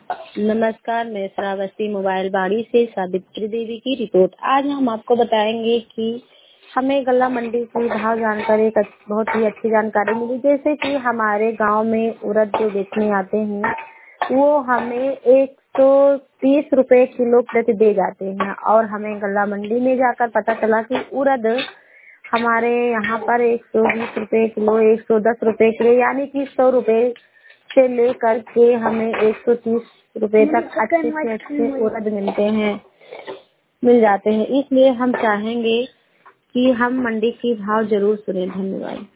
नमस्कार, मैं श्रावस्ती मोबाइल बाड़ी से सावित्री देवी की रिपोर्ट। आज हम आपको बताएंगे कि हमें गल्ला मंडी की भाव जानकर एक बहुत ही अच्छी जानकारी मिली। जैसे कि हमारे गांव में उड़द जो बेचने आते हैं वो हमें 130 रुपए किलो प्रति दे जाते हैं और हमें गल्ला मंडी में जाकर पता चला कि उड़द हमारे यहाँ पर 120 रुपए किलो, 110 रुपए किलो, यानी कि 100 रुपए से लेकर के हमें 130 रुपए तक अच्छे से अच्छे उड़द मिल जाते हैं। इसलिए हम चाहेंगे कि हम मंडी की भाव जरूर सुने। धन्यवाद।